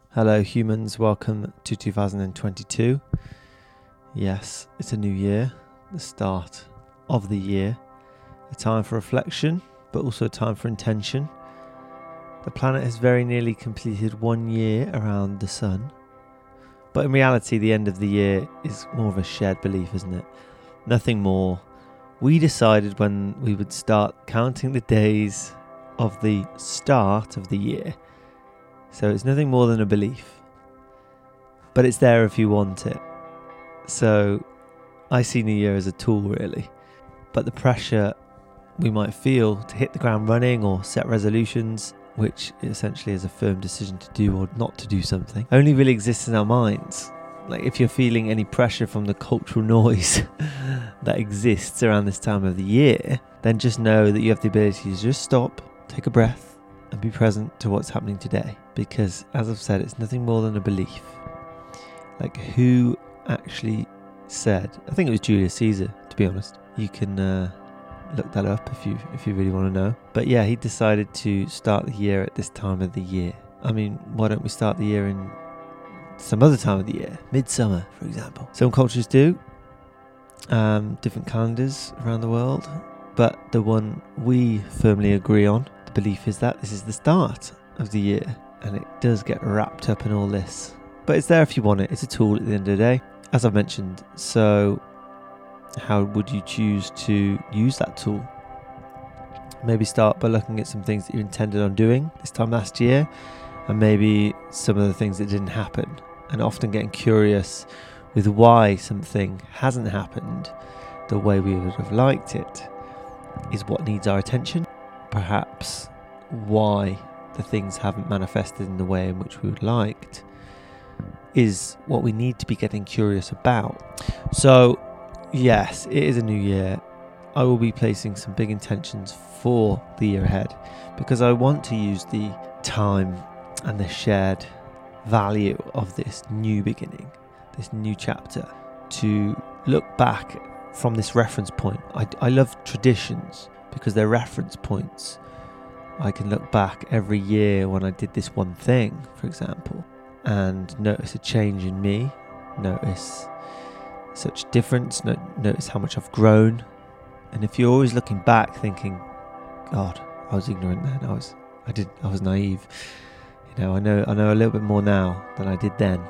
Hello humans, welcome to 2022. Yes, it's a new year, the start of the year. A time for reflection, but also a time for intention. The planet has very nearly completed 1 year around the sun. But in reality, the end of the year is more of a shared belief, isn't it? Nothing more. We decided when we would start counting the days of the start of the year. So it's nothing more than a belief, but it's there if you want it. So I see New Year as a tool really, but the pressure we might feel to hit the ground running or set resolutions, which essentially is a firm decision to do or not to do something, only really exists in our minds. Like if you're feeling any pressure from the cultural noise that exists around this time of the year, then just know that you have the ability to just stop, take a breath, and be present to what's happening today. Because, as I've said, it's nothing more than a belief. Like, who actually said? I think it was Julius Caesar, to be honest. You can look that up if you really want to know. But yeah, he decided to start the year at this time of the year. I mean, why don't we start the year in some other time of the year? Midsummer, for example. Some cultures do. Different calendars around the world. But the one we firmly agree on, the belief is that this is the start of the year, and it does get wrapped up in all this, but it's there if you want it. It's a tool at the end of the day, as I've mentioned. So how would you choose to use that tool? Maybe start by looking at some things that you intended on doing this time last year, and maybe some of the things that didn't happen, and often getting curious with why something hasn't happened the way we would have liked it is what needs our attention. Perhaps why the things haven't manifested in the way in which we would liked is what we need to be getting curious about. So yes, it is a new year. I will be placing some big intentions for the year ahead because I want to use the time and the shared value of this new beginning, this new chapter, to look back from this reference point. I love traditions because they're reference points. I can look back every year when I did this one thing, for example, and notice a change in me, notice such difference, notice how much I've grown. And if you're always looking back thinking, God, I was ignorant then, I was naive. You know, I know a little bit more now than I did then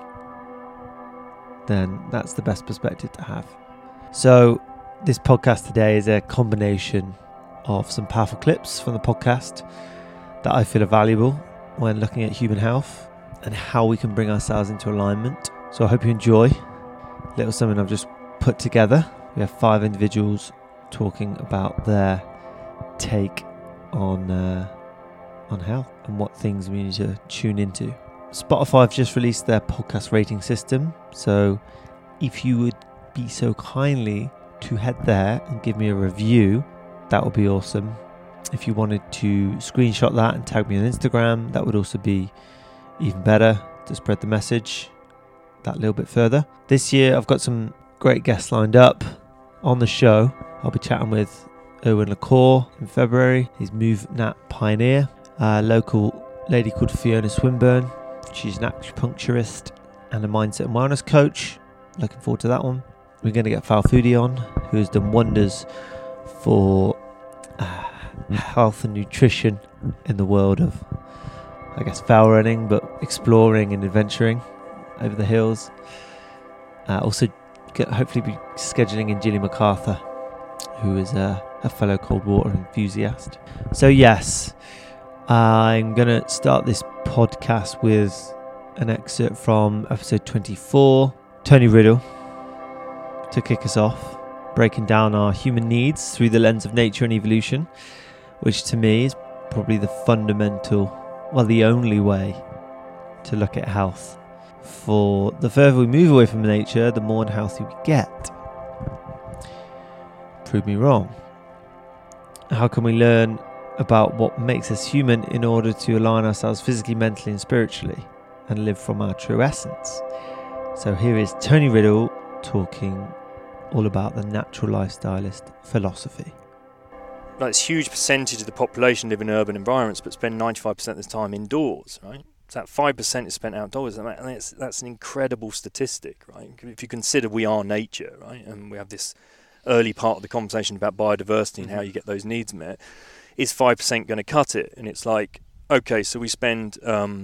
that's the best perspective to have. So this podcast today is a combination of some powerful clips from the podcast that I feel are valuable when looking at human health and how we can bring ourselves into alignment. So I hope you enjoy a little something I've just put together. We have 5 individuals talking about their take on health and what things we need to tune into. Spotify have just released their podcast rating system, so if you would be so kindly to head there and give me a review, that would be awesome. If you wanted to screenshot that and tag me on Instagram, that would also be even better to spread the message that little bit further. This year I've got some great guests lined up on the show. I'll be chatting with Erwin LaCour in February. He's MoveNat pioneer, a local lady called Fiona Swinburne. She's an acupuncturist and a mindset and wellness coach. Looking forward to that one. We're going to get Fal Foodie on, who has done wonders for health and nutrition in the world of, I guess, foul running, but exploring and adventuring over the hills. Also, hopefully be scheduling in Gilly MacArthur, who is a fellow cold water enthusiast. So yes, I'm going to start this podcast with an excerpt from episode 24. Tony Riddle, to kick us off, breaking down our human needs through the lens of nature and evolution, which to me is probably the fundamental, well, the only way to look at health. For the further we move away from nature, the more unhealthy we get. Prove me wrong. How can we learn about what makes us human in order to align ourselves physically, mentally and spiritually and live from our true essence? So here is Tony Riddle talking all about the natural lifestylist philosophy. Like, this huge percentage of the population live in urban environments but spend 95% of the time indoors, right? So that 5% is spent outdoors, and that's an incredible statistic, right? If you consider we are nature, right, and we have this early part of the conversation about biodiversity and how you get those needs met, is 5% going to cut it? And it's like, okay, so we spend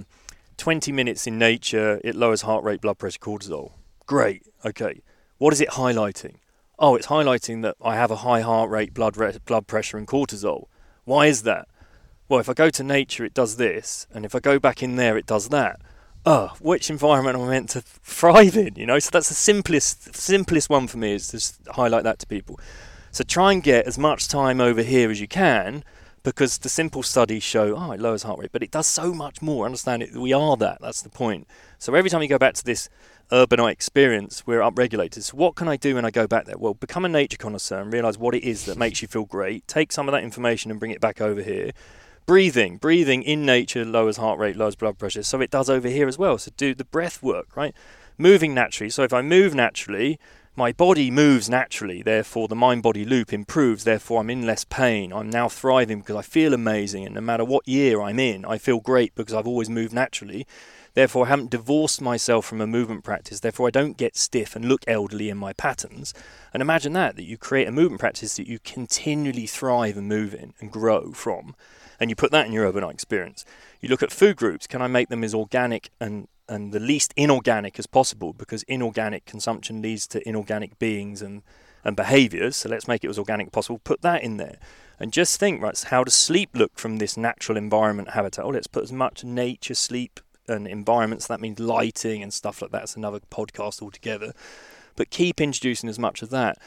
20 minutes in nature, it lowers heart rate, blood pressure, cortisol. Great, okay. What is it highlighting? Oh, it's highlighting that I have a high heart rate, blood pressure and cortisol. Why is that? Well, if I go to nature, it does this, and if I go back in there, it does that. Which environment am I meant to thrive in? So that's the simplest one for me, is to just highlight that to people. So try and get as much time over here as you can, because the simple studies show, it lowers heart rate, but it does so much more. Understand it? We are that. That's the point. So every time you go back to this urbanite experience, we're upregulated. So what can I do when I go back there? Well, become a nature connoisseur and realise what it is that makes you feel great. Take some of that information and bring it back over here. Breathing in nature lowers heart rate, lowers blood pressure, so it does over here as well. So do the breath work, right? Moving naturally. So if I move naturally, my body moves naturally, therefore the mind-body loop improves, therefore I'm in less pain. I'm now thriving because I feel amazing, and no matter what year I'm in, I feel great because I've always moved naturally. Therefore I haven't divorced myself from a movement practice, therefore I don't get stiff and look elderly in my patterns. And imagine that you create a movement practice that you continually thrive and move in and grow from. And you put that in your urbanite experience. You look at food groups. Can I make them as organic and the least inorganic as possible? Because inorganic consumption leads to inorganic beings and behaviours. So let's make it as organic as possible. Put that in there. And just think, right, how does sleep look from this natural environment habitat? Let's put as much nature sleep and environments. So that means lighting and stuff like that. That's another podcast altogether. But keep introducing as much of that.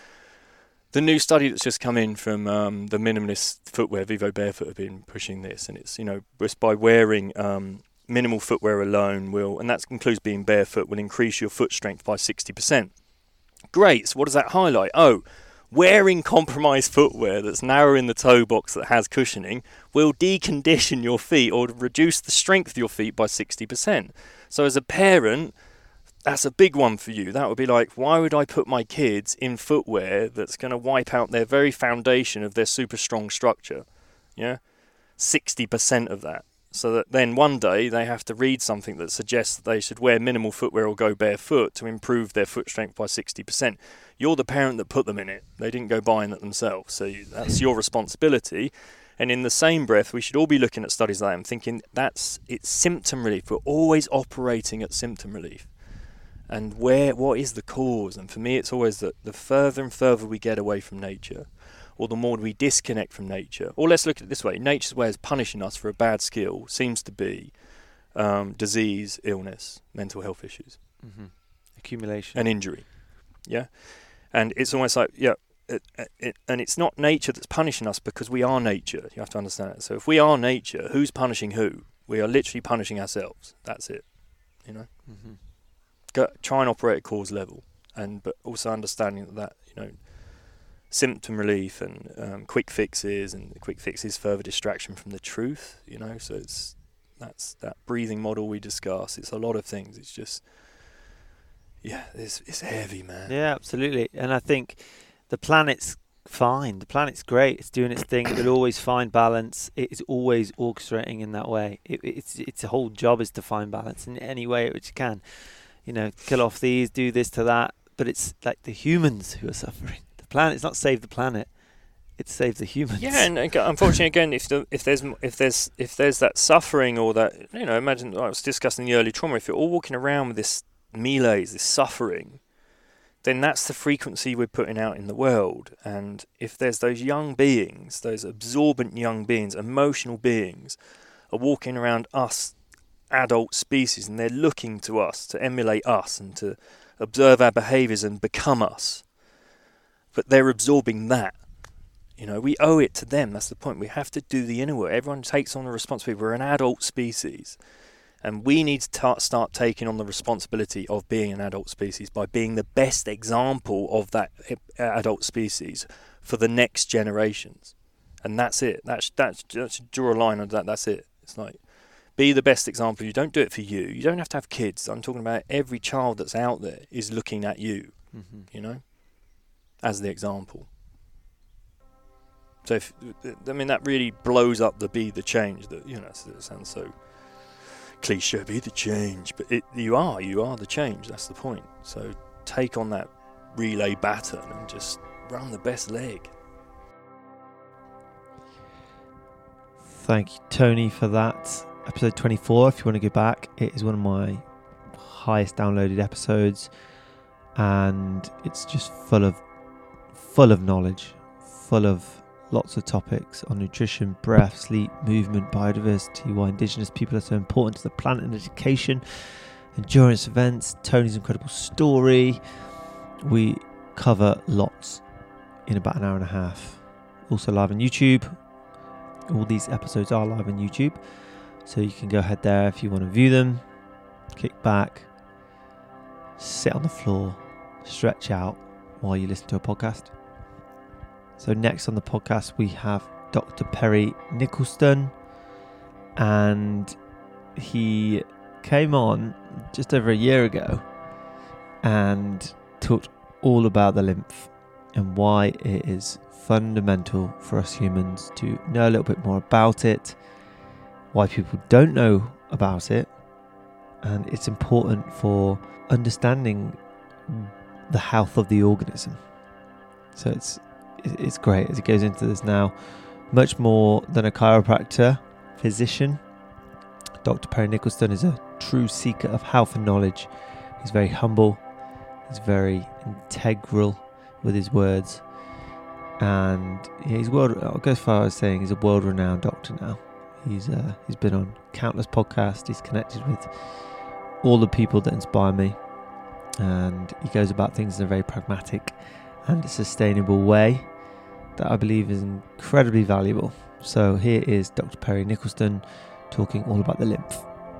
The new study that's just come in from the minimalist footwear, Vivo Barefoot, have been pushing this, and it's, just by wearing minimal footwear alone and that includes being barefoot, will increase your foot strength by 60%. Great. So what does that highlight? Wearing compromised footwear that's narrow in the toe box that has cushioning will decondition your feet or reduce the strength of your feet by 60%. So as a parent, that's a big one for you. That would be like, why would I put my kids in footwear that's going to wipe out their very foundation of their super strong structure? 60% of that. So that then one day they have to read something that suggests that they should wear minimal footwear or go barefoot to improve their foot strength by 60%. You're the parent that put them in it. They didn't go buying it themselves. So that's your responsibility. And in the same breath, we should all be looking at studies like that and thinking it's symptom relief. We're always operating at symptom relief. And what is the cause? And for me, it's always that the further and further we get away from nature, or the more we disconnect from nature, or let's look at it this way, nature's way of punishing us for a bad skill seems to be disease, illness, mental health issues. Mm-hmm. Accumulation. And injury. Yeah? And it's almost like, and it's not nature that's punishing us because we are nature. You have to understand it. So if we are nature, who's punishing who? We are literally punishing ourselves. That's it. Mm-hmm. Try and operate at cause level, but also understanding that symptom relief and quick fixes, and the quick fixes further distraction from the truth. So that's that breathing model we discuss. It's a lot of things. It's just it's heavy, man. Yeah, absolutely. And I think the planet's fine. The planet's great. It's doing its thing. It will always find balance. It is always orchestrating in that way. Its whole job is to find balance in any way which it can. Kill off these, do this to that, but it's like the humans who are suffering. The planet's not save the planet; it's save the humans. Yeah, and unfortunately, again, if there's that suffering or that imagine I was discussing the early trauma. If you're all walking around with this malaise, this suffering, then that's the frequency we're putting out in the world. And if there's those young beings, those absorbent young beings, emotional beings, are walking around us, adult species, and they're looking to us to emulate us and to observe our behaviours and become us, but they're absorbing that. We owe it to them. That's the point. We have to do the inner work. Everyone takes on the responsibility. We're an adult species, and we need to start taking on the responsibility of being an adult species by being the best example of that adult species for the next generations. And that's it. That's draw a line on that. That's it. It's like, be the best example. You don't do it for you. You don't have to have kids. I'm talking about every child that's out there is looking at you, as the example. So, that really blows up the be the change. That it sounds so cliche, be the change, but you are the change. That's the point. So take on that relay baton and just run the best leg. Thank you, Tony, for that. Episode 24, if you want to go back, it is one of my highest downloaded episodes, and it's just full of knowledge, full of lots of topics on nutrition, breath, sleep, movement, biodiversity, why Indigenous people are so important to the planet and education, endurance events, Tony's incredible story. We cover lots in about an hour and a half. Also live on YouTube. All these episodes are live on YouTube, so you can go ahead there if you want to view them. Kick back, sit on the floor, stretch out while you listen to a podcast. So next on the podcast we have Dr. Perry Nickelston, and he came on just over a year ago and talked all about the lymph and why it is fundamental for us humans to know a little bit more about it, why people don't know about it, and it's important for understanding the health of the organism. So it's great as it goes into this now. Much more than a chiropractor, physician, Dr. Perry Nickelston is a true seeker of health and knowledge. He's very humble, he's very integral with his words, and I'll go as far as saying he's a world-renowned doctor now. He's been on countless podcasts, he's connected with all the people that inspire me, and he goes about things in a very pragmatic and sustainable way that I believe is incredibly valuable. So here is Dr. Perry Nickelston talking all about the lymph.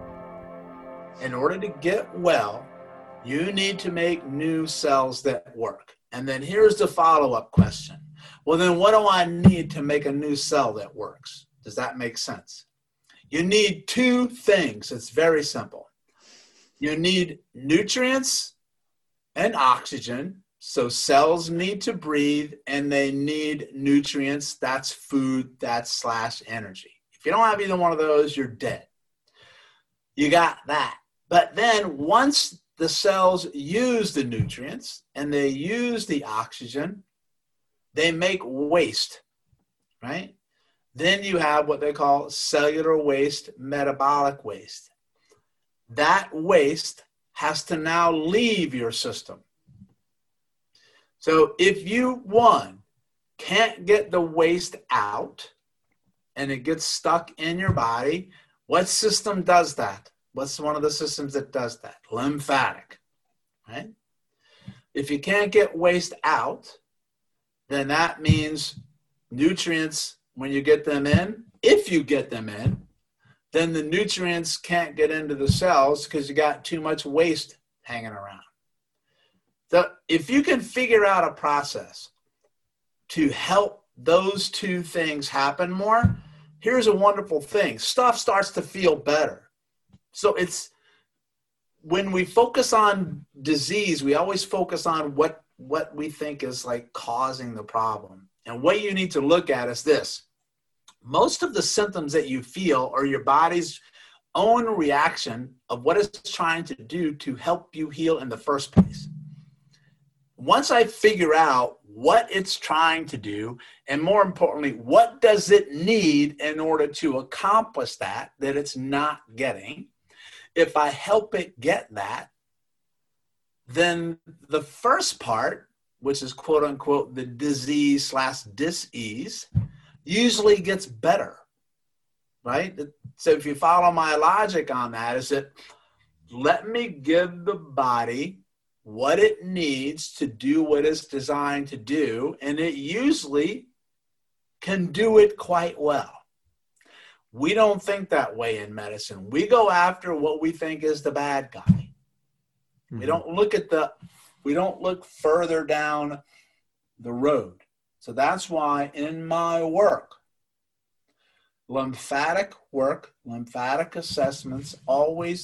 In order to get well, you need to make new cells that work. And then here's the follow-up question. Well, then what do I need to make a new cell that works? Does that make sense? You need two things. It's very simple. You need nutrients and oxygen. So cells need to breathe and they need nutrients. That's food, that's / energy. If you don't have either one of those, you're dead. You got that. But then once the cells use the nutrients and they use the oxygen, they make waste, right? Then you have what they call cellular waste, metabolic waste. That waste has to now leave your system. So if you, one, can't get the waste out and it gets stuck in your body, what system does that? What's one of the systems that does that? Lymphatic, right? If you can't get waste out, then that means nutrients, when you get them in, if you get them in, then the nutrients can't get into the cells because you got too much waste hanging around. So if you can figure out a process to help those two things happen more, here's a wonderful thing. Stuff starts to feel better. So it's when we focus on disease, we always focus on what we think is like causing the problem. And what you need to look at is this. Most of the symptoms that you feel are your body's own reaction of what it's trying to do to help you heal in the first place. Once I figure out what it's trying to do, and more importantly, what does it need in order to accomplish that it's not getting, if I help it get that, then the first part, which is quote unquote the disease / dis-ease, usually gets better, right? So if you follow my logic on that, is that let me give the body what it needs to do what it's designed to do, and it usually can do it quite well. We don't think that way in medicine. We go after what we think is the bad guy. Mm-hmm. We don't look further down the road. So that's why in my work, lymphatic assessments always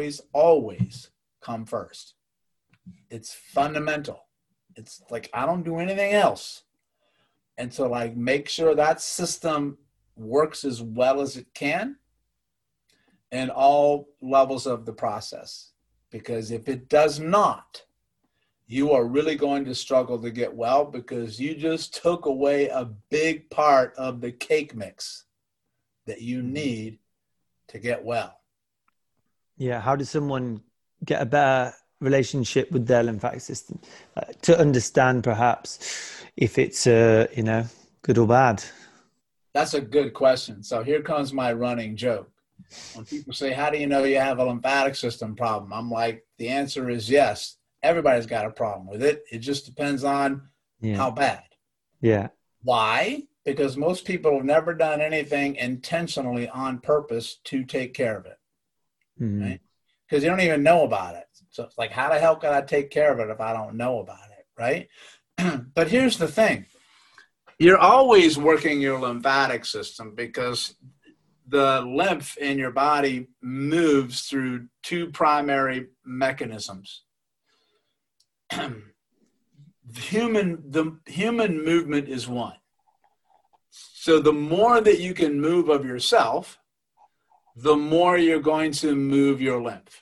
come first. It's fundamental. It's like I don't do anything else. And so like make sure that system works as well as it can. in all levels of the process. Because if it does not, you are really going to struggle to get well, because you just took away a big part of the cake mix that you need to get well. Yeah. How does someone get a better relationship with their lymphatic system, to understand perhaps if it's, good or bad? That's a good question. So here comes my running joke. When people say, how do you know you have a lymphatic system problem? I'm like, the answer is yes. Everybody's got a problem with it. It just depends on how bad. Yeah. Why? Because most people have never done anything intentionally on purpose to take care of it. Right? Because you don't even know about it. So it's like, how the hell can I take care of it if I don't know about it? Right? But here's the thing. You're always working your lymphatic system, because the lymph in your body moves through two primary mechanisms. The human movement is one. So the more that you can move of yourself, the more you're going to move your lymph.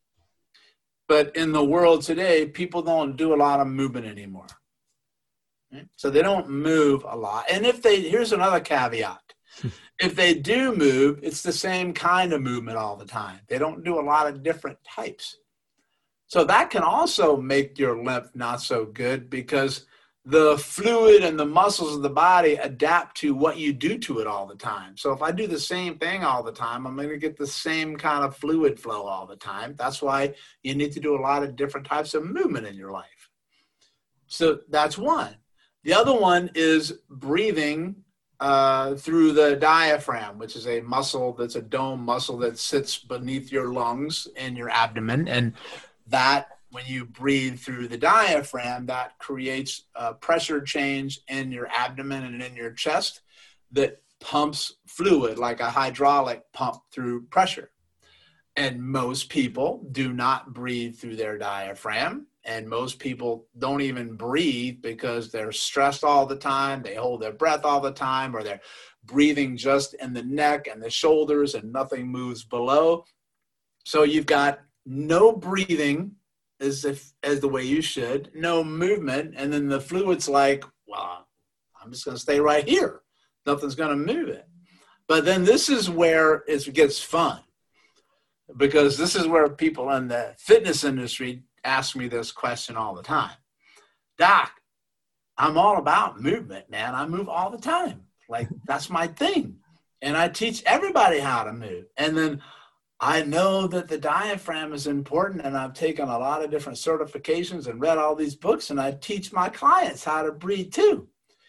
But in the world today, people don't do a lot of movement anymore. Right? So they don't move a lot. And here's another caveat. If they do move, it's the same kind of movement all the time. They don't do a lot of different types. So that can also make your lymph not so good, because the fluid and the muscles of the body adapt to what you do to it all the time. So if I do the same thing all the time, I'm going to get the same kind of fluid flow all the time. That's why you need to do a lot of different types of movement in your life. So that's one. The other one is breathing through the diaphragm, which is a muscle that's a dome muscle that sits beneath your lungs and your abdomen. And that, when you breathe through the diaphragm, that creates a pressure change in your abdomen and in your chest that pumps fluid like a hydraulic pump through pressure. And most people do not breathe through their diaphragm. And most people don't even breathe because they're stressed all the time. They hold their breath all the time, or they're breathing just in the neck and the shoulders and nothing moves below. So you've got no breathing as the way you should, no movement. And then the fluid's like, well, I'm just going to stay right here. Nothing's going to move it. But then this is where it gets fun, because this is where people in the fitness industry ask me this question all the time. Doc, I'm all about movement, man. I move all the time. Like, that's my thing. And I teach everybody how to move. And then I know that the diaphragm is important, and I've taken a lot of different certifications and read all these books, and I teach my clients how to breathe too.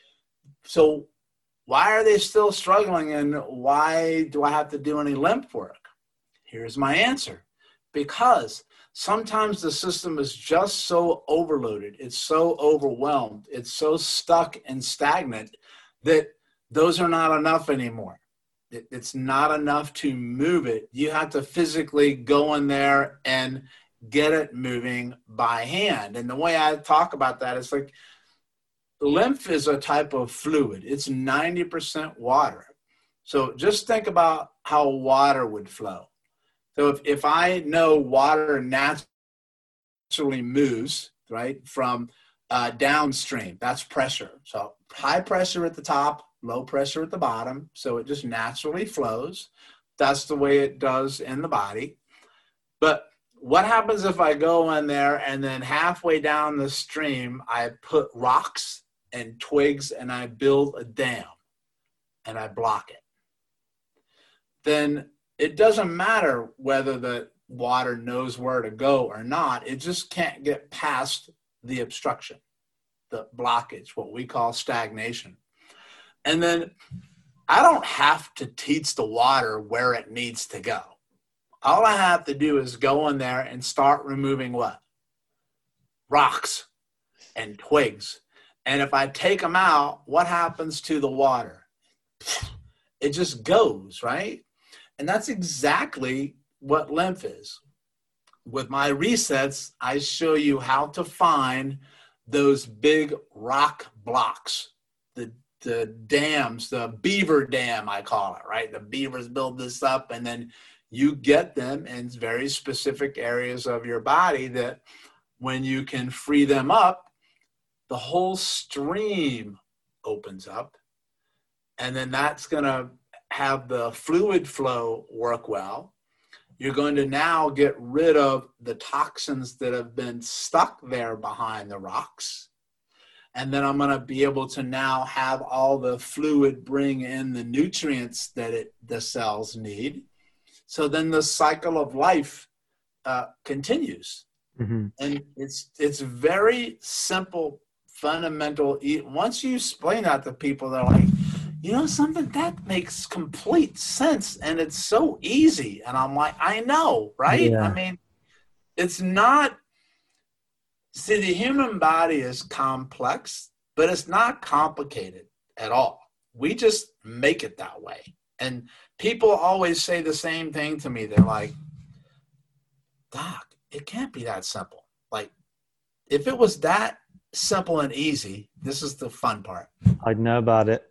So why are they still struggling, and why do I have to do any lymph work? Here's my answer. Because sometimes the system is just so overloaded, it's so overwhelmed, it's so stuck and stagnant that those are not enough anymore. It's not enough to move it. You have to physically go in there and get it moving by hand. And the way I talk about that is like, lymph is a type of fluid. It's 90% water. So just think about how water would flow. So if I know water naturally moves, right, from downstream, that's pressure. So high pressure at the top, low pressure at the bottom. So it just naturally flows. That's the way it does in the body. But what happens if I go in there and then halfway down the stream, I put rocks and twigs and I build a dam and I block it? Then it doesn't matter whether the water knows where to go or not. It just can't get past the obstruction, the blockage, what we call stagnation. And then I don't have to teach the water where it needs to go. All I have to do is go in there and start removing what? Rocks and twigs. And if I take them out, what happens to the water? It just goes, right? And that's exactly what lymph is. With my resets, I show you how to find those big rock blocks, the dams, the beaver dam, I call it, right? The beavers build this up, and then you get them in very specific areas of your body that when you can free them up, the whole stream opens up. And then that's going to have the fluid flow work well. You're going to now get rid of the toxins that have been stuck there behind the rocks. And then I'm going to be able to now have all the fluid bring in the nutrients that the cells need. So then the cycle of life continues. Mm-hmm. And it's very simple, fundamental. Once you explain that to people, they're like, you know something, that makes complete sense. And it's so easy. And I'm like, I know, right? Yeah. I mean, it's not. See, the human body is complex, but it's not complicated at all. We just make it that way. And people always say the same thing to me. They're like, Doc, it can't be that simple. Like, if it was that simple and easy, this is the fun part. I'd know about it.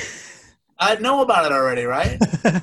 I know about it already, right?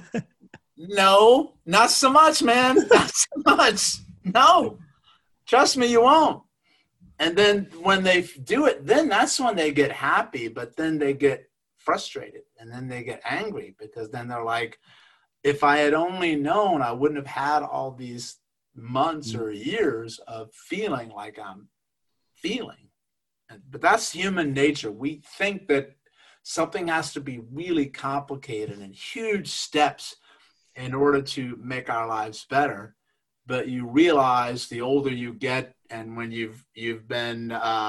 No, not so much, man. Not so much. No, trust me, you won't. And then when they do it, then that's when they get happy, but then they get frustrated and then they get angry because then they're like, if I had only known, I wouldn't have had all these months or years of feeling like I'm feeling. But that's human nature. We think that something has to be really complicated and huge steps in order to make our lives better. But you realize the older you get, and when you've been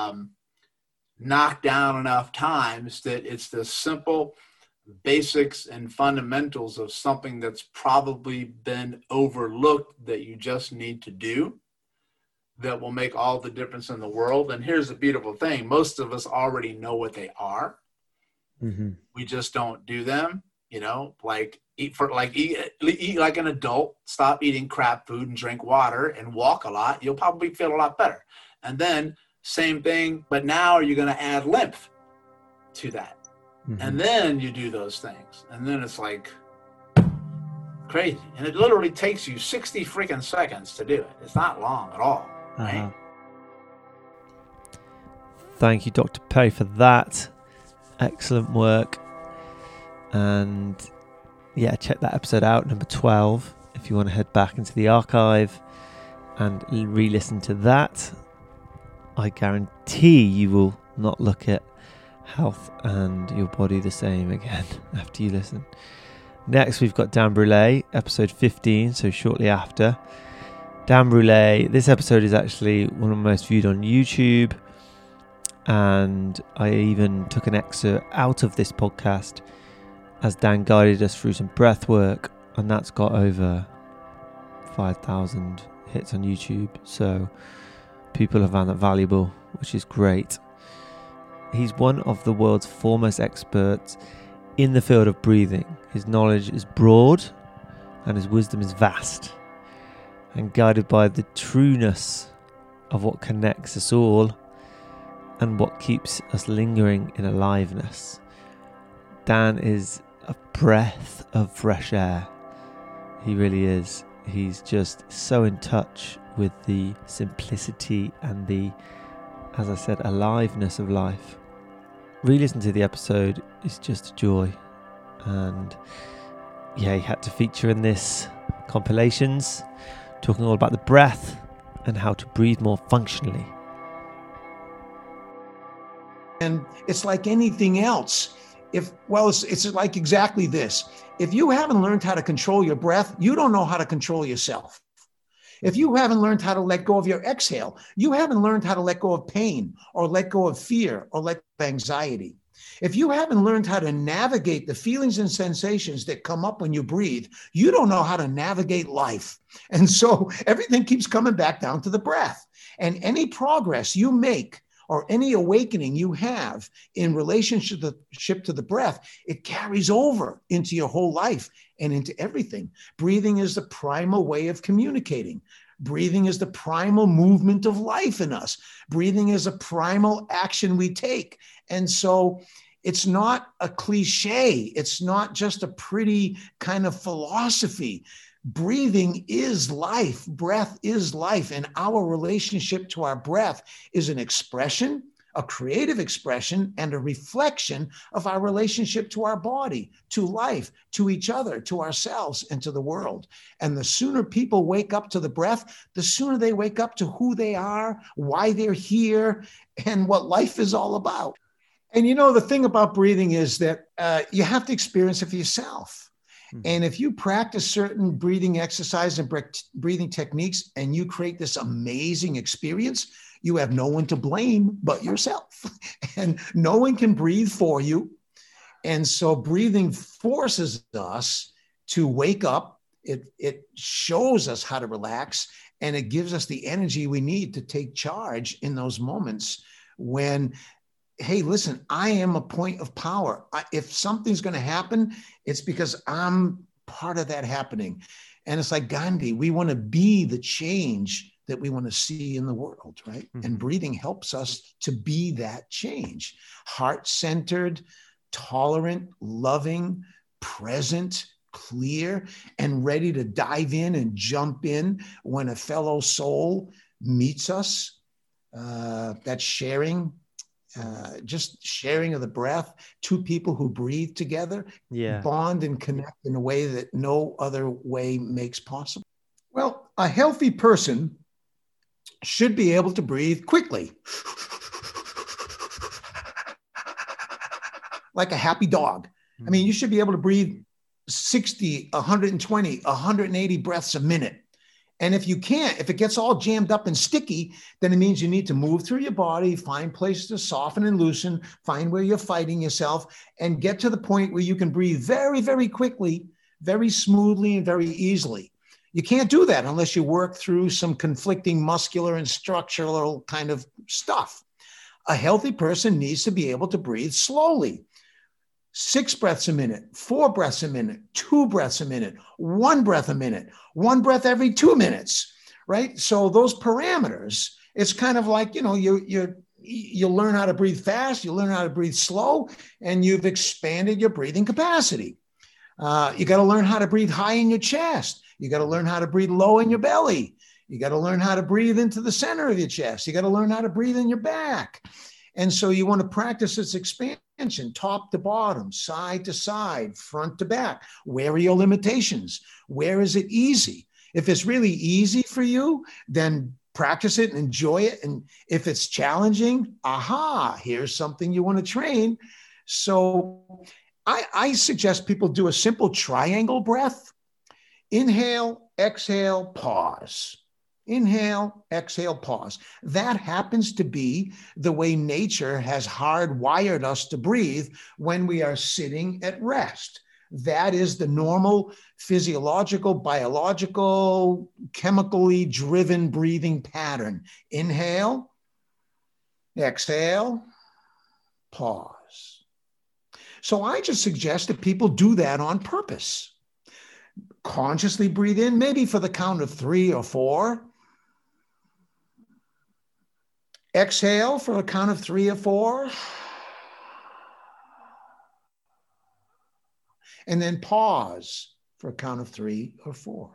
knocked down enough times, that it's the simple basics and fundamentals of something that's probably been overlooked that you just need to do that will make all the difference in the world. And here's the beautiful thing. Most of us already know what they are. Mm-hmm. We just don't do them, like eat like an adult, stop eating crap food and drink water and walk a lot. You'll probably feel a lot better. And then same thing, but now you're going to add lymph to that. Mm-hmm. And then you do those things. And then it's like crazy. And it literally takes you 60 freaking seconds to do it. It's not long at all. Right? Uh-huh. Thank you, Dr. Perry, for that. Excellent work. And yeah, check that episode out, number 12, if you want to head back into the archive and re-listen to that. I guarantee you will not look at health and your body the same again after you listen. Next, we've got Dan Brule, episode 15, so shortly after. Dan Brule, this episode is actually one of the most viewed on YouTube, and I even took an excerpt out of this podcast as Dan guided us through some breath work, and that's got over 5,000 hits on YouTube, so people have found that valuable, which is great. He's one of the world's foremost experts in the field of breathing. His knowledge is broad and his wisdom is vast, and guided by the trueness of what connects us all and what keeps us lingering in aliveness. Dan is a breath of fresh air. He really is. He's just so in touch with the simplicity and the, as I said, aliveness of life. Re-listen to the episode is just a joy. And yeah, he had to feature in this compilations, talking all about the breath and how to breathe more functionally. And it's like anything else. It's like exactly this. If you haven't learned how to control your breath, you don't know how to control yourself. If you haven't learned how to let go of your exhale, you haven't learned how to let go of pain or let go of fear or let go of anxiety. If you haven't learned how to navigate the feelings and sensations that come up when you breathe, you don't know how to navigate life. And so everything keeps coming back down to the breath. And any progress you make or any awakening you have in relationship to the breath, it carries over into your whole life and into everything. Breathing is the primal way of communicating. Breathing is the primal movement of life in us. Breathing is a primal action we take. And so it's not a cliche. It's not just a pretty kind of philosophy. Breathing is life. Breath is life. And our relationship to our breath is an expression, a creative expression, and a reflection of our relationship to our body, to life, to each other, to ourselves, and to the world. And the sooner people wake up to the breath, the sooner they wake up to who they are, why they're here, and what life is all about. And you know, the thing about breathing is that you have to experience it for yourself. And if you practice certain breathing exercises and breathing techniques and you create this amazing experience, you have no one to blame but yourself. And no one can breathe for you. And so breathing forces us to wake up. It shows us how to relax, and it gives us the energy we need to take charge in those moments when, hey, listen, I am a point of power. If something's going to happen, it's because I'm part of that happening. And it's like Gandhi, we want to be the change that we want to see in the world, right? Mm-hmm. And breathing helps us to be that change. Heart-centered, tolerant, loving, present, clear, and ready to dive in and jump in when a fellow soul meets us. That sharing, just sharing of the breath, two people who breathe together, bond and connect in a way that no other way makes possible. Well, a healthy person should be able to breathe quickly, like a happy dog. I mean, you should be able to breathe 60, 120, 180 breaths a minute. And if you can't, if it gets all jammed up and sticky, then it means you need to move through your body, find places to soften and loosen, find where you're fighting yourself, and get to the point where you can breathe very, very quickly, very smoothly, and very easily. You can't do that unless you work through some conflicting muscular and structural kind of stuff. A healthy person needs to be able to breathe slowly. 6 breaths a minute, 4 breaths a minute, 2 breaths a minute, 1 breath a minute, 1 breath every 2 minutes, right? So those parameters, it's kind of like, you know, you learn how to breathe fast, you learn how to breathe slow, and you've expanded your breathing capacity. You got to learn how to breathe high in your chest. You got to learn how to breathe low in your belly. You got to learn how to breathe into the center of your chest. You got to learn how to breathe in your back. And so you want to practice this expansion, top to bottom, side to side, front to back. Where are your limitations? Where is it easy? If it's really easy for you, then practice it and enjoy it. And if it's challenging, here's something you want to train. So I suggest people do a simple triangle breath. Inhale, exhale, pause. Inhale, exhale, pause. That happens to be the way nature has hardwired us to breathe when we are sitting at rest. That is the normal physiological, biological, chemically driven breathing pattern. Inhale, exhale, pause. So I just suggest that people do that on purpose. Consciously breathe in, maybe for the count of 3 or 4. Exhale for a count of 3 or 4. And then pause for a count of 3 or 4.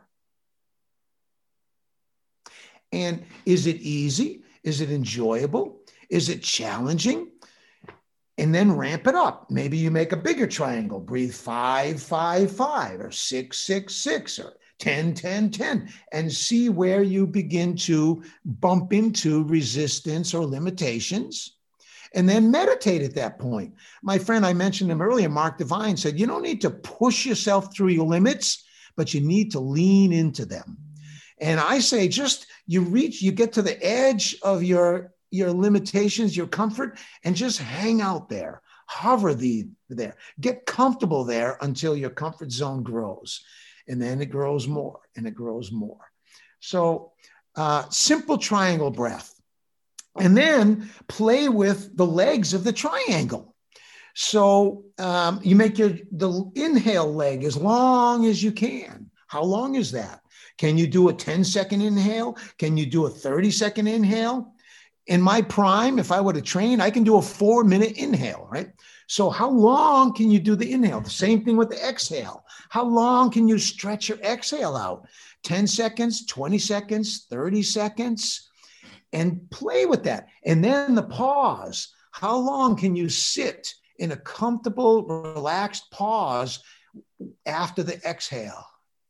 And is it easy? Is it enjoyable? Is it challenging? And then ramp it up. Maybe you make a bigger triangle. Breathe 5, 5, 5, or 6, 6, 6, or 10, 10, 10, and see where you begin to bump into resistance or limitations. And then meditate at that point. My friend, I mentioned him earlier, Mark Divine, said, you don't need to push yourself through your limits, but you need to lean into them. And I say, just you get to the edge of your limitations, your comfort, and just hang out there, hover there, get comfortable there until your comfort zone grows. And then it grows more and it grows more. So simple triangle breath. And then play with the legs of the triangle. So you make the inhale leg as long as you can. How long is that? Can you do a 10-second inhale? Can you do a 30-second inhale? in my prime, if I were to train, I can do a 4-minute inhale, right? So how long can you do the inhale? The same thing with the exhale. How long can you stretch your exhale out? 10 seconds, 20 seconds, 30 seconds, and play with that. And then the pause. How long can you sit in a comfortable, relaxed pause after the exhale?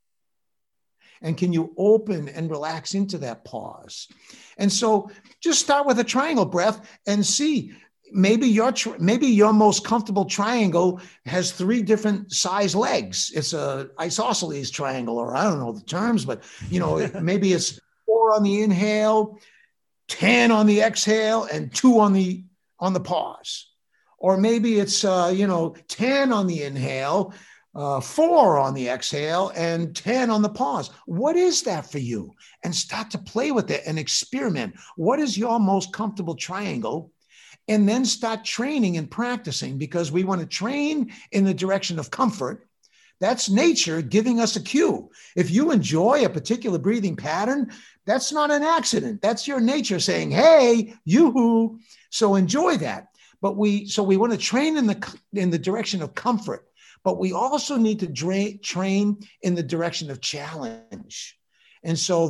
And can you open and relax into that pause? And so just start with a triangle breath and see, maybe your most comfortable triangle has 3 different size legs. It's a isosceles triangle, or I don't know the terms, but maybe it's 4 on the inhale, 10 on the exhale, and 2 on the pause. Or maybe it's 10 on the inhale, 4 on the exhale, and 10 on the pause. What is that for you? And start to play with it and experiment. What is your most comfortable triangle? And then start training and practicing, because we want to train in the direction of comfort. That's nature giving us a cue. If you enjoy a particular breathing pattern, that's not an accident. That's your nature saying, hey, yoo-hoo. So enjoy that. But we want to train in the direction of comfort. But we also need to train in the direction of challenge. And so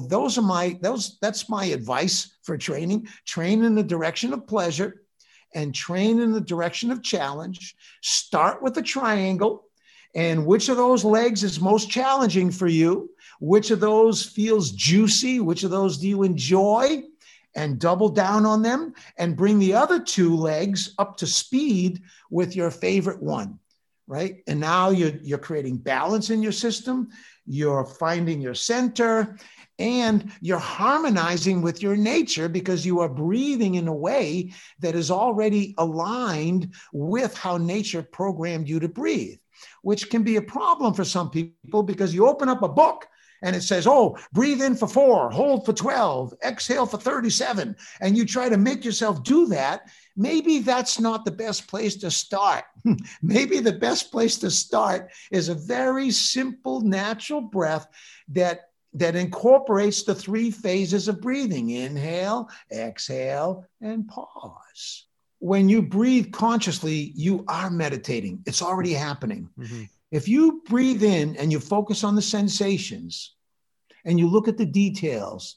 that's my advice for training. Train in the direction of pleasure and train in the direction of challenge. Start with a triangle. And which of those legs is most challenging for you? Which of those feels juicy? Which of those do you enjoy? And double down on them and bring the other 2 legs up to speed with your favorite one. Right? And now you're creating balance in your system. You're finding your center, and you're harmonizing with your nature, because you are breathing in a way that is already aligned with how nature programmed you to breathe, which can be a problem for some people, because you open up a book and it says, oh, breathe in for 4, hold for 12, exhale for 37. And you try to make yourself do that. Maybe that's not the best place to start. Maybe the best place to start is a very simple, natural breath that incorporates the 3 phases of breathing: inhale, exhale, and pause. When you breathe consciously, you are meditating. It's already happening. Mm-hmm. If you breathe in and you focus on the sensations and you look at the details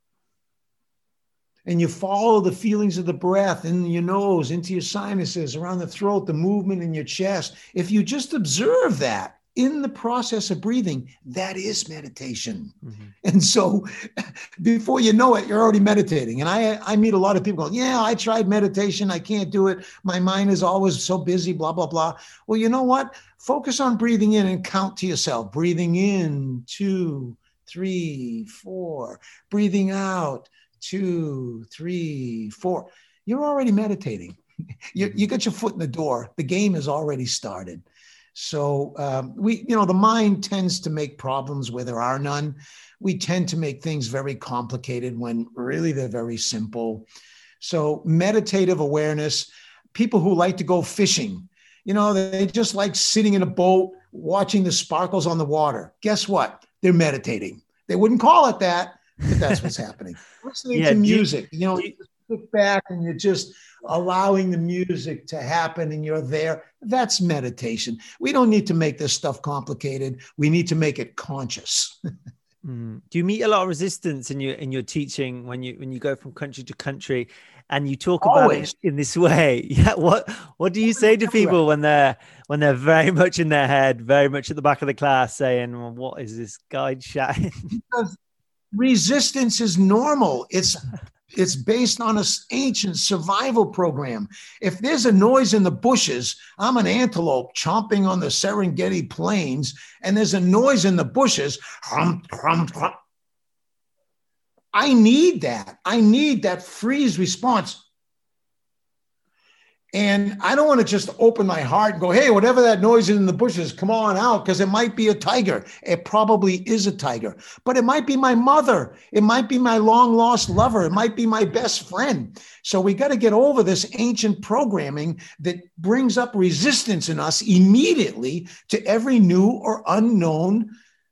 and you follow the feelings of the breath in your nose, into your sinuses, around the throat, the movement in your chest, if you just observe that in the process of breathing, that is meditation. Mm-hmm. And so before you know it, you're already meditating. And I meet a lot of people going, yeah, I tried meditation. I can't do it. My mind is always so busy, blah, blah, blah. Well, you know what? Focus on breathing in and count to yourself. Breathing in, 2, 3, 4. Breathing out, 2, 3, 4. You're already meditating. You got your foot in the door. The game has already started. So the mind tends to make problems where there are none. We tend to make things very complicated when really they're very simple. So meditative awareness, people who like to go fishing, they just like sitting in a boat, watching the sparkles on the water. Guess what? They're meditating. They wouldn't call it that, but that's what's happening. Listening to music, you sit back and you're just allowing the music to happen and you're there. That's meditation. We don't need to make this stuff complicated. We need to make it conscious. Do you meet a lot of resistance in your teaching when you go from country to country and you talk about it in this way? Yeah. What do you say to people when they're very much in their head, very much at the back of the class saying, well, what is this guy chatting? Because resistance is normal. It's based on an ancient survival program. If there's a noise in the bushes, I'm an antelope chomping on the Serengeti plains, and there's a noise in the bushes. I need that. I need that freeze response. And I don't want to just open my heart and go, hey, whatever that noise is in the bushes, come on out, because it might be a tiger. It probably is a tiger, but it might be my mother. It might be my long lost lover. It might be my best friend. So we got to get over this ancient programming that brings up resistance in us immediately to every new or unknown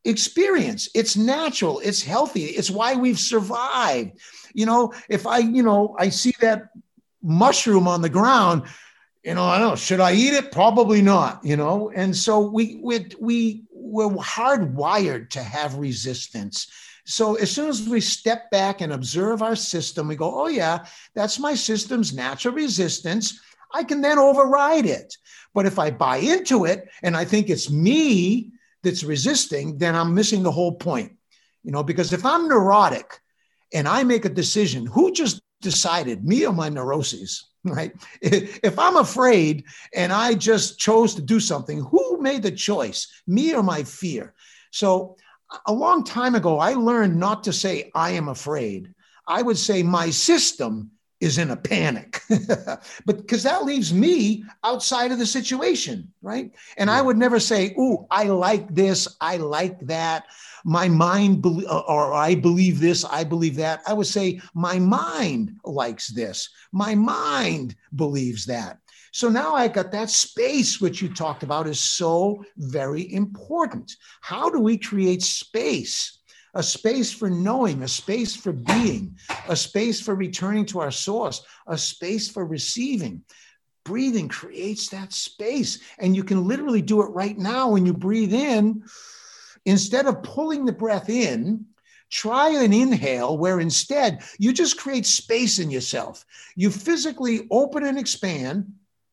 experience. It's natural. It's healthy. It's why we've survived. If I see that mushroom on the ground, I don't know, should I eat it? Probably not, And so we're hardwired to have resistance. So as soon as we step back and observe our system, we go, oh yeah, that's my system's natural resistance. I can then override it. But if I buy into it and I think it's me that's resisting, then I'm missing the whole point, because if I'm neurotic and I make a decision, who just decided, me or my neuroses, right? If I'm afraid and I just chose to do something, who made the choice, me or my fear? So a long time ago, I learned not to say, I am afraid. I would say my system is in a panic, but because that leaves me outside of the situation, right? And I would never say, "Ooh, I like this, I like that, my mind, or I believe this, I believe that." I would say, "My mind likes this, my mind believes that." So now I got that space, which you talked about, is so very important. How do we create space? A space for knowing, a space for being, a space for returning to our source, a space for receiving. Breathing creates that space. And you can literally do it right now when you breathe in. Instead of pulling the breath in, try an inhale where instead you just create space in yourself. You physically open and expand.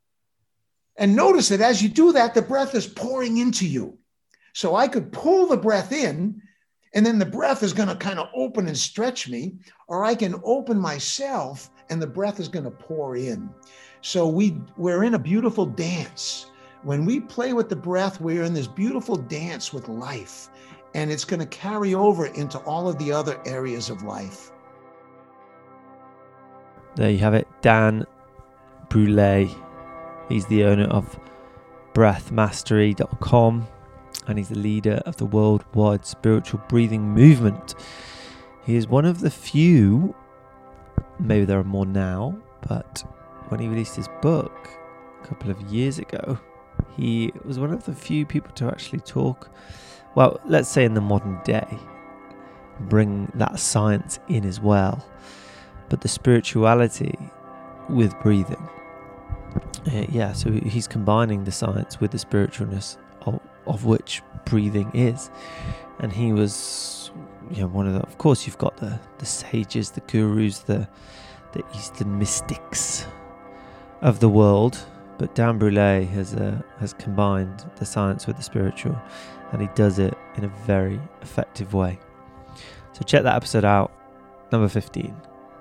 And notice that as you do that, the breath is pouring into you. So I could pull the breath in, and then the breath is going to kind of open and stretch me, or I can open myself and the breath is going to pour in. So we're in a beautiful dance. When we play with the breath, we're in this beautiful dance with life, and it's going to carry over into all of the other areas of life. There you have it, Dan Brule. He's the owner of breathmastery.com. And he's the leader of the worldwide spiritual breathing movement. He is one of the few, maybe there are more now, but when he released his book a couple of years ago, he was one of the few people to actually talk, well, let's say in the modern day, bring that science in as well, but the spirituality with breathing. So he's combining the science with the spiritualness of which breathing is. And he was one of the, of course you've got the sages, the gurus, the Eastern mystics of the world, but Dan Brule has combined the science with the spiritual, and he does it in a very effective way. So check that episode out, number 15.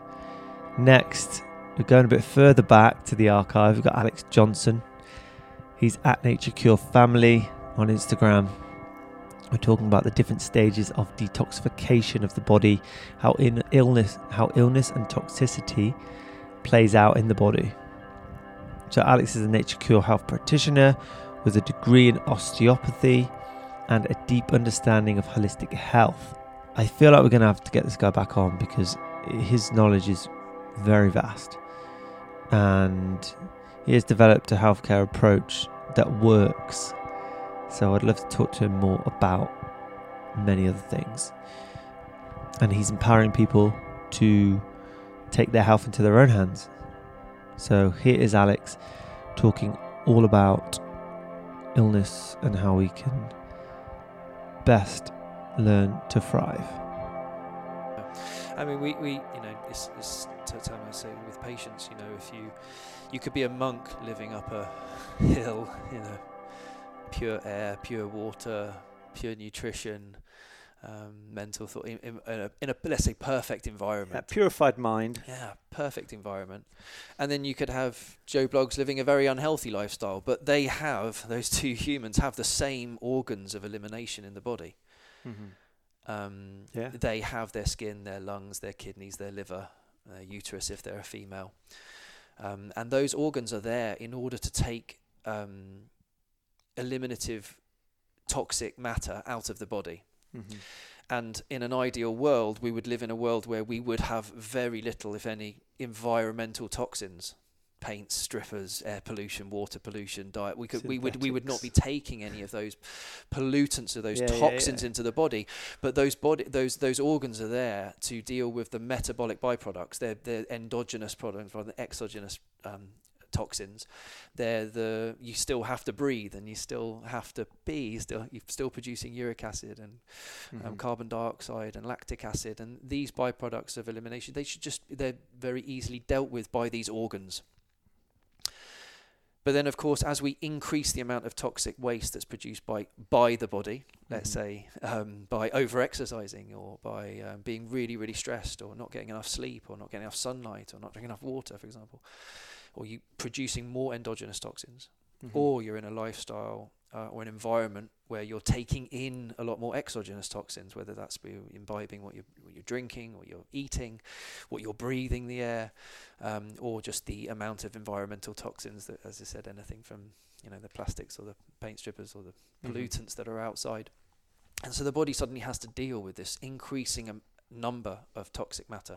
Next, we're going a bit further back to the archive. We've got Alex Johnson. He's at Nature Cure Family on Instagram. We're talking about the different stages of detoxification of the body, how illness and toxicity plays out in the body. So Alex is a Nature Cure health practitioner with a degree in osteopathy and a deep understanding of holistic health. I feel like we're going to have to get this guy back on because his knowledge is very vast, and he has developed a healthcare approach that works. So I'd love to talk to him more about many other things. And he's empowering people to take their health into their own hands. So here is Alex talking all about illness and how we can best learn to thrive. I mean, we it's time I say with patients, if you could be a monk living up a hill, pure air, pure water, pure nutrition, mental thought, in a let's say perfect environment. Purified mind. Yeah, perfect environment. And then you could have Joe Bloggs living a very unhealthy lifestyle, but those two humans have the same organs of elimination in the body. Mm-hmm. They have their skin, their lungs, their kidneys, their liver, their uterus if they're a female. And those organs are there in order to take eliminative toxic matter out of the body. Mm-hmm. And in an ideal world, we would live in a world where we would have very little, if any, environmental toxins, paints, strippers, air pollution, water pollution, diet. We would not be taking any of those pollutants or those toxins into the body. But those organs are there to deal with the metabolic byproducts. They're endogenous products rather than exogenous toxins. You still have to breathe, and you still have to be. You're still producing uric acid and carbon dioxide and lactic acid, and these byproducts of elimination, they're very easily dealt with by these organs. But then, of course, as we increase the amount of toxic waste that's produced by the body, let's say by over-exercising, or by being really, really stressed, or not getting enough sleep, or not getting enough sunlight, or not drinking enough water, for example, or you producing more endogenous toxins, or you're in a lifestyle or an environment where you're taking in a lot more exogenous toxins, whether that's imbibing what you're drinking, or you're eating, what you're breathing the air, or just the amount of environmental toxins that, as I said, anything from the plastics or the paint strippers or the pollutants that are outside. And so the body suddenly has to deal with this increasing number of toxic matter.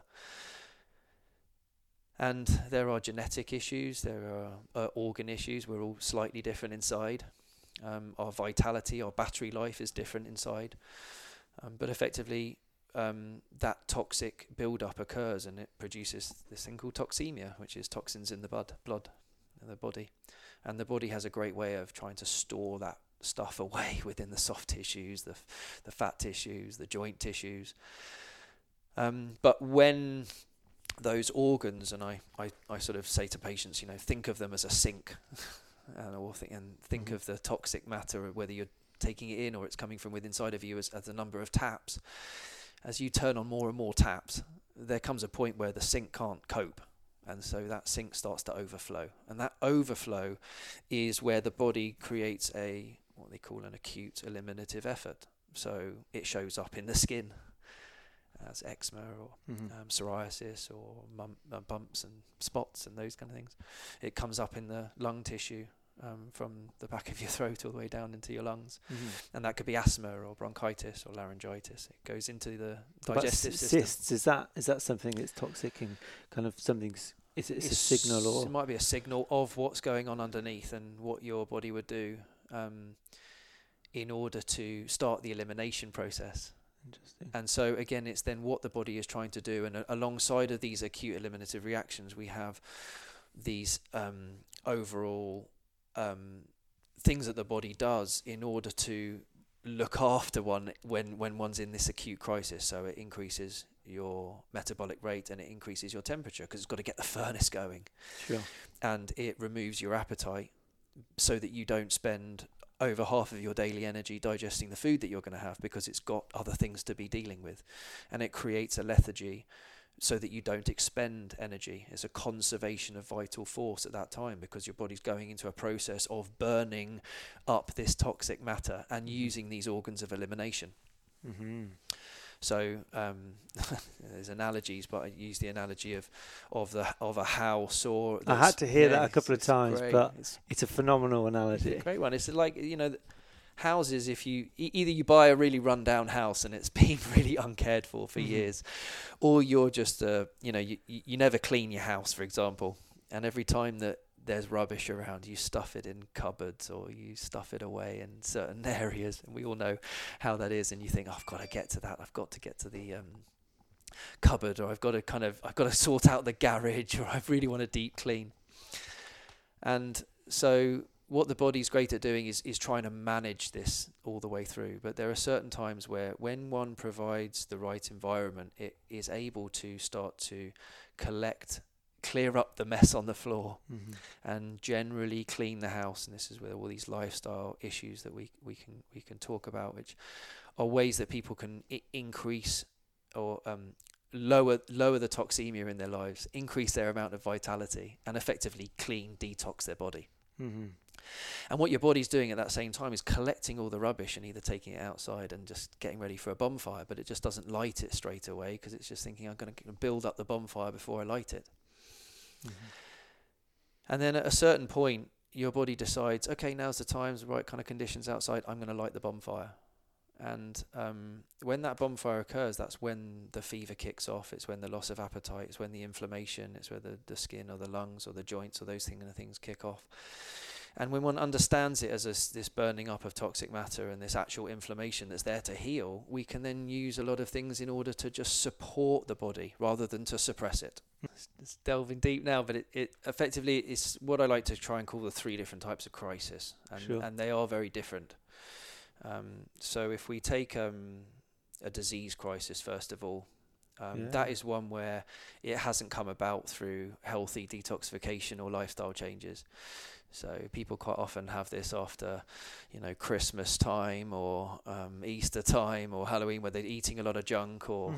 And there are genetic issues, there are organ issues. We're all slightly different inside. Our vitality, our battery life is different inside. But effectively, that toxic build-up occurs, and it produces this thing called toxemia, which is toxins in the blood in the body. And the body has a great way of trying to store that stuff away within the soft tissues, the fat tissues, the joint tissues. But when those organs, and I sort of say to patients, think of them as a sink, and think of the toxic matter, whether you're taking it in or it's coming from within inside of you, as a number of taps. As you turn on more and more taps, there comes a point where the sink can't cope, and so that sink starts to overflow. And that overflow is where the body creates what they call an acute eliminative effort. So it shows up in the skin as eczema or psoriasis, or bumps and spots and those kind of things. It comes up in the lung tissue, from the back of your throat all the way down into your lungs, and that could be asthma or bronchitis or laryngitis. It goes into the digestive system. Cysts, is that something that's toxic and kind of something's? Is it a signal, or it might be a signal of what's going on underneath and what your body would do in order to start the elimination process. Interesting. And so again, it's then what the body is trying to do, and alongside of these acute eliminative reactions, we have these overall things that the body does in order to look after one when one's in this acute crisis. So it increases your metabolic rate and it increases your temperature, because it's got to get the furnace going. Sure. And it removes your appetite so that you don't spend over half of your daily energy digesting the food that you're going to have, because it's got other things to be dealing with. And it creates a lethargy so that you don't expend energy. It's a conservation of vital force at that time, because your body's going into a process of burning up this toxic matter and using these organs of elimination. So there's analogies, but I use the analogy of a house, or I had to hear that a couple of times, great. but it's a phenomenal analogy. It's a great one. It's like, houses, if you either you buy a really run-down house and it's been really uncared for years, or you're just you never clean your house, for example, and every time that there's rubbish around, you stuff it in cupboards, or you stuff it away in certain areas, and we all know how that is. And you think, I've got to get to that. I've got to get to the cupboard, or I've got to sort out the garage, or I really want to deep clean. And so what the body's great at doing is trying to manage this all the way through. But there are certain times where, when one provides the right environment, it is able to start to clear up the mess on the floor, and generally clean the house. And this is where all these lifestyle issues that we can talk about, which are ways that people can increase or lower the toxemia in their lives, increase their amount of vitality, and effectively detox their body. And what your body's doing at that same time is collecting all the rubbish and either taking it outside and just getting ready for a bonfire, but it just doesn't light it straight away, because it's just thinking, I'm going to build up the bonfire before I light it. And then at a certain point, your body decides, okay, now's the time, the right kind of conditions outside, I'm going to light the bonfire. And when that bonfire occurs, that's when the fever kicks off. It's when the loss of appetite. It's when the inflammation. It's where the skin or the lungs or the joints or those things kick off. And when one understands it as this burning up of toxic matter and this actual inflammation that's there to heal, we can then use a lot of things in order to just support the body rather than to suppress it. It's delving deep now, but it effectively is what I like to try and call the 3 different types of crisis. And they are very different. So if we take a disease crisis, first of all, that is one where it hasn't come about through healthy detoxification or lifestyle changes. So people quite often have this after, Christmas time or Easter time or Halloween, where they're eating a lot of junk or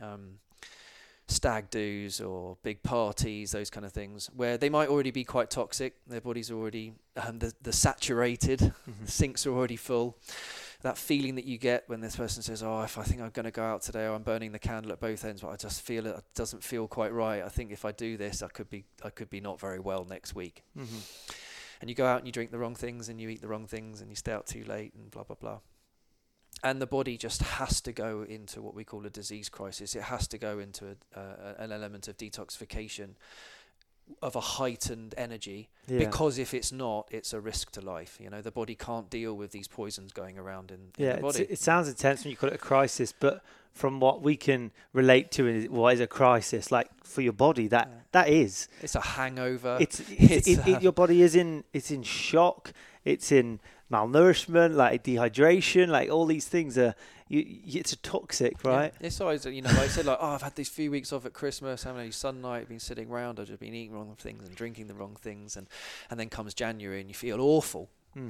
stag do's or big parties, those kind of things, where they might already be quite toxic. Their body's already the saturated, the sinks are already full. That feeling that you get when this person says, if I think I'm going to go out today, or I'm burning the candle at both ends, but I just feel it doesn't feel quite right. I think if I do this, I could be not very well next week. And you go out and you drink the wrong things and you eat the wrong things and you stay out too late and blah, blah, blah. And the body just has to go into what we call a disease crisis. It has to go into an element of detoxification of a heightened energy, because if it's not, it's a risk to life. The body can't deal with these poisons going around in the body. It sounds intense when you call it a crisis, but from what we can relate to, what is a crisis like for your body? That is. It's a hangover. Your body is in shock. It's in malnourishment, like dehydration, like all these things are. It's a toxic, right? Yeah. It's always, like I said, I've had these few weeks off at Christmas, haven't any sun night, been sitting around, I've just been eating wrong things and drinking the wrong things, and then comes January and you feel awful.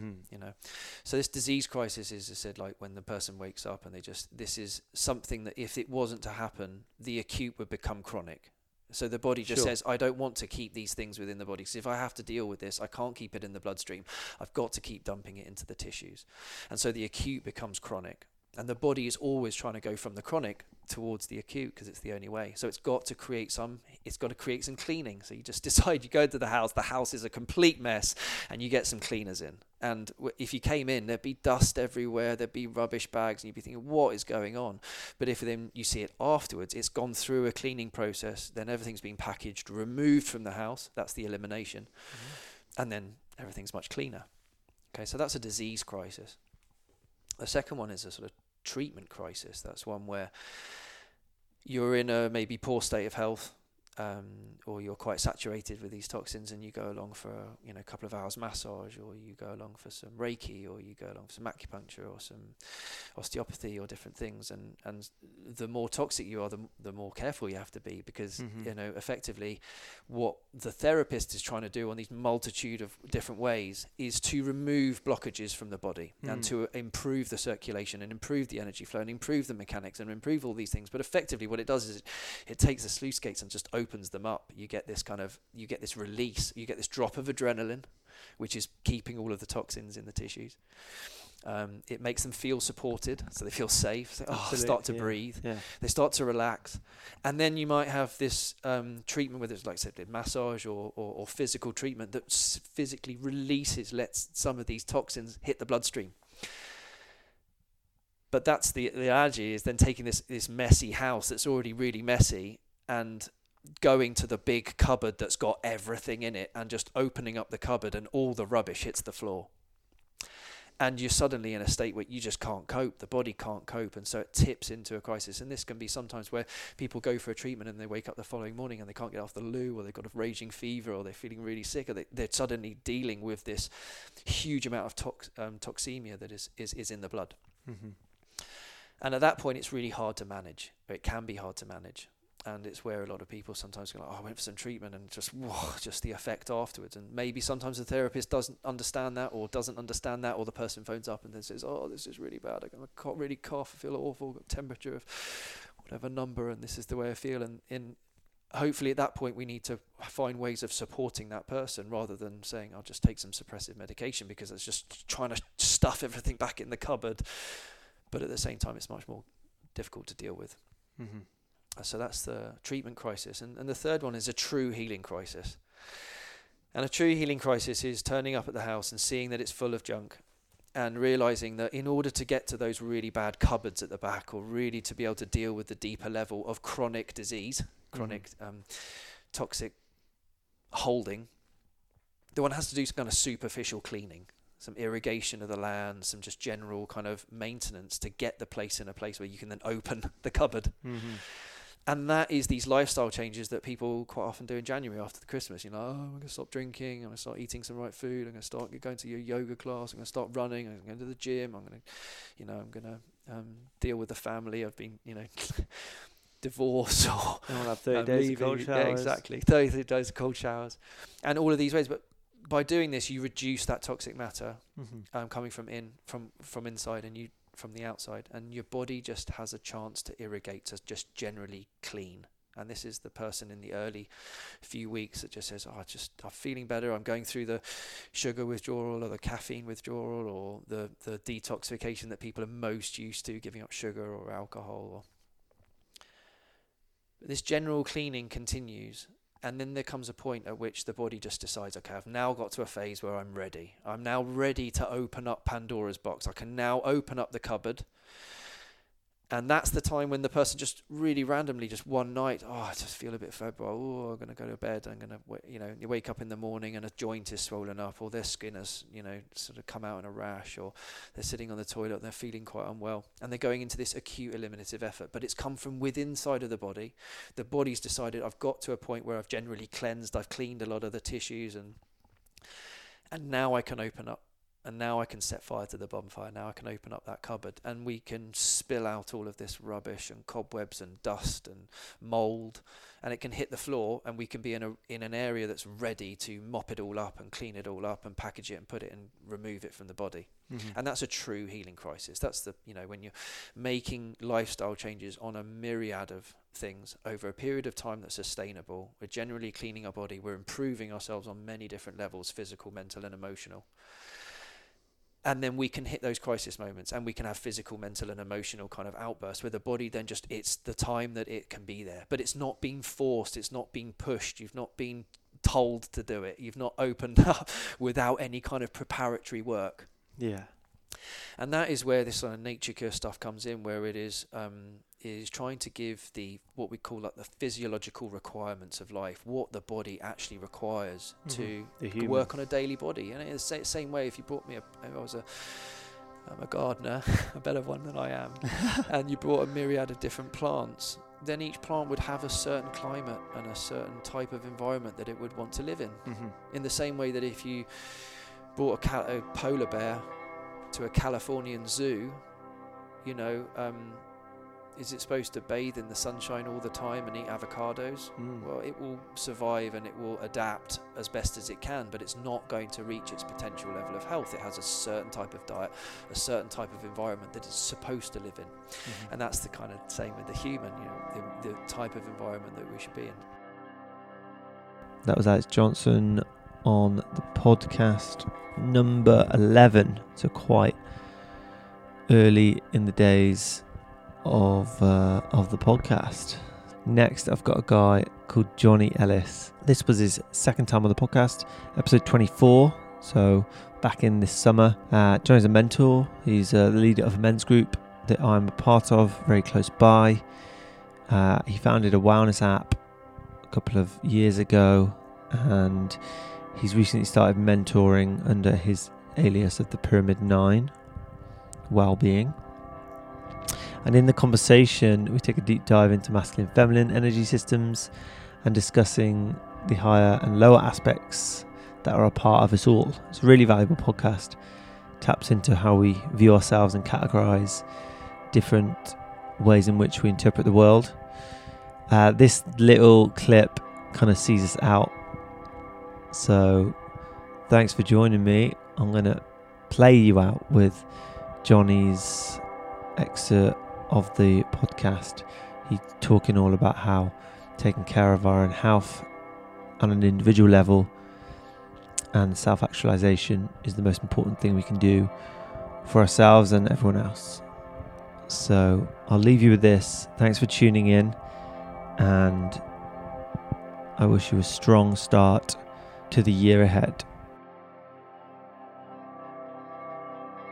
So this disease crisis is, I said, like when the person wakes up and this is something that if it wasn't to happen, the acute would become chronic. So the body just says, I don't want to keep these things within the body. So if I have to deal with this, I can't keep it in the bloodstream. I've got to keep dumping it into the tissues. And so the acute becomes chronic. And the body is always trying to go from the chronic towards the acute because it's the only way. So it's got to create some cleaning. So you just decide, you go into the house is a complete mess, and you get some cleaners in. And if you came in, there'd be dust everywhere, there'd be rubbish bags, and you'd be thinking, what is going on? But if then you see it afterwards, it's gone through a cleaning process, then everything's been packaged, removed from the house, that's the elimination, and then everything's much cleaner. Okay, so that's a disease crisis. The second one is a sort of treatment crisis. That's one where you're in a maybe poor state of health, or you're quite saturated with these toxins, and you go along for a couple of hours massage, or you go along for some Reiki, or you go along for some acupuncture, or some osteopathy, or different things. And the more toxic you are, the more careful you have to be, because effectively, what the therapist is trying to do on these multitude of different ways is to remove blockages from the body and to improve the circulation and improve the energy flow and improve the mechanics and improve all these things. But effectively, what it does is it takes the sluice gates and just opens them up. You get this release, you get this drop of adrenaline, which is keeping all of the toxins in the tissues. It makes them feel supported, so they feel safe. Start to breathe. Yeah. They start to relax, and then you might have this treatment, whether it's like I said, massage or physical treatment that physically lets some of these toxins hit the bloodstream. But that's the analogy, is then taking this messy house that's already really messy and going to the big cupboard that's got everything in it and just opening up the cupboard, and all the rubbish hits the floor. And you're suddenly in a state where you just can't cope. The body can't cope, and so it tips into a crisis. And this can be sometimes where people go for a treatment and they wake up the following morning and they can't get off the loo, or they've got a raging fever, or they're feeling really sick, or they're suddenly dealing with this huge amount of toxemia that is in the blood. And at that point, it's really hard to manage, or it can be hard to manage. And it's where a lot of people sometimes go, I went for some treatment, and just the effect afterwards. And maybe sometimes the therapist doesn't understand that, or the person phones up and then says, this is really bad. I can't really cough. I feel awful. Got temperature of whatever number, and this is the way I feel. And hopefully at that point we need to find ways of supporting that person, rather than saying, I'll just take some suppressive medication, because it's just trying to stuff everything back in the cupboard. But at the same time, it's much more difficult to deal with. So that's the treatment crisis. And the third one is a true healing crisis. And a true healing crisis is turning up at the house and seeing that it's full of junk, and realizing that in order to get to those really bad cupboards at the back, or really to be able to deal with the deeper level of chronic disease, chronic toxic holding, the one has to do some kind of superficial cleaning, some irrigation of the land, some just general kind of maintenance to get the place in a place where you can then open the cupboard. And that is these lifestyle changes that people quite often do in January after the Christmas. You know, I'm going to stop drinking, I'm going to start eating some right food, I'm going to start going to your yoga class, I'm going to start running, I'm going to the gym, I'm going to, I'm going to deal with the family. I've been, divorce, or I'll have 30 days of cold showers. Yeah, exactly. 30 days of cold showers. And all of these ways. But by doing this, you reduce that toxic matter coming from inside and you from the outside, and your body just has a chance to irrigate, to just generally clean. And this is the person in the early few weeks that just says, I'm feeling better, I'm going through the sugar withdrawal or the caffeine withdrawal or the detoxification that people are most used to, giving up sugar or alcohol. But this general cleaning continues. And then there comes a point at which the body just decides, okay, I've now got to a phase where I'm ready. I'm now ready to open up Pandora's box. I can now open up the cupboard. And that's the time when the person just really randomly, just one night, I just feel a bit febrile. I'm going to go to bed. I'm going to, you wake up in the morning and a joint is swollen up, or their skin has, sort of come out in a rash, or they're sitting on the toilet and they're feeling quite unwell. And they're going into this acute eliminative effort. But it's come from within side of the body. The body's decided, I've got to a point where I've generally cleansed, I've cleaned a lot of the tissues, and now I can open up. And now I can set fire to the bonfire. Now I can open up that cupboard, and we can spill out all of this rubbish and cobwebs and dust and mold, and it can hit the floor, and we can be in an area that's ready to mop it all up and clean it all up and package it and put it and remove it from the body. And that's a true healing crisis. That's when you're making lifestyle changes on a myriad of things over a period of time that's sustainable. We're generally cleaning our body. We're improving ourselves on many different levels, physical, mental, and emotional. And then we can hit those crisis moments, and we can have physical, mental, and emotional kind of outbursts where the body then just, it's the time that it can be there. But it's not being forced. It's not being pushed. You've not been told to do it. You've not opened up without any kind of preparatory work. Yeah. And that is where this sort of nature cure stuff comes in, where it is trying to give what we call like the physiological requirements of life, what the body actually requires to work on a daily body. And it's the same way if you brought me I'm a gardener, a better one than I am, and you brought a myriad of different plants, then each plant would have a certain climate and a certain type of environment that it would want to live in. In the same way that if you brought a polar bear to a Californian zoo, is it supposed to bathe in the sunshine all the time and eat avocados? Well, it will survive and it will adapt as best as it can, but it's not going to reach its potential level of health. It has a certain type of diet, a certain type of environment that it's supposed to live in. And that's the kind of same with the human, the type of environment that we should be in. That was Alex Johnson on the podcast number 11, so quite early in the days of the podcast. Next, I've got a guy called Johnny Ellis. This was his second time on the podcast, episode 24, so back in this summer. Johnny's a mentor. He's the leader of a men's group that I'm a part of, very close by. He founded a wellness app a couple of years ago, and he's recently started mentoring under his alias of the Pyramid 9 Wellbeing. And in the conversation, we take a deep dive into masculine and feminine energy systems and discussing the higher and lower aspects that are a part of us all. It's a really valuable podcast. Taps into how we view ourselves and categorize different ways in which we interpret the world. This little clip kind of sees us out. So thanks for joining me. I'm going to play you out with Johnny's excerpt of the podcast. He's talking all about how taking care of our own health on an individual level and self-actualization is the most important thing we can do for ourselves and everyone else. So I'll leave you with this. Thanks for tuning in, and I wish you a strong start to the year ahead.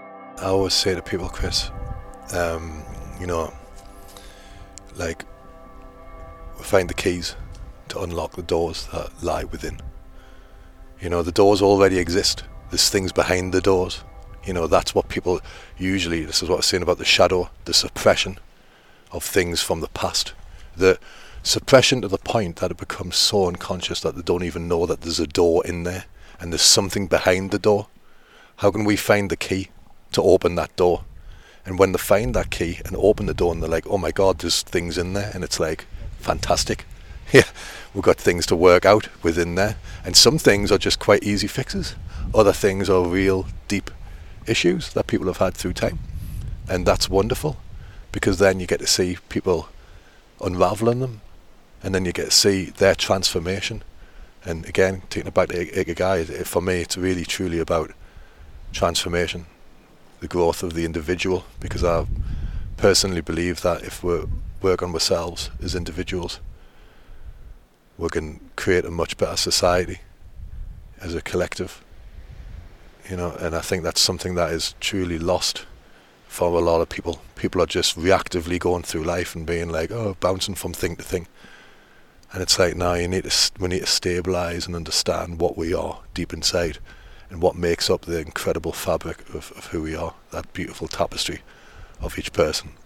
I always say to people, Chris, you know, like, find the keys to unlock the doors that lie within. You know, the doors already exist. There's things behind the doors. You know, that's what people usually, this is what I was saying about the shadow, the suppression of things from the past. The suppression to the point that it becomes so unconscious that they don't even know that there's a door in there and there's something behind the door. How can we find the key to open that door? And when they find that key and open the door and they're like, oh my God, there's things in there, and it's like, fantastic. Yeah, we've got things to work out within there. And some things are just quite easy fixes. Other things are real deep issues that people have had through time. And that's wonderful, because then you get to see people unraveling them, and then you get to see their transformation. And again, taking it back to Ikigai, for me, it's really truly about transformation, the growth of the individual, because I personally believe that if we work on ourselves as individuals, we can create a much better society as a collective, you know. And I think that's something that is truly lost for a lot of people. People are just reactively going through life and being like, oh, bouncing from thing to thing. And it's like, no, we need to stabilise and understand what we are deep inside and what makes up the incredible fabric of who we are, that beautiful tapestry of each person.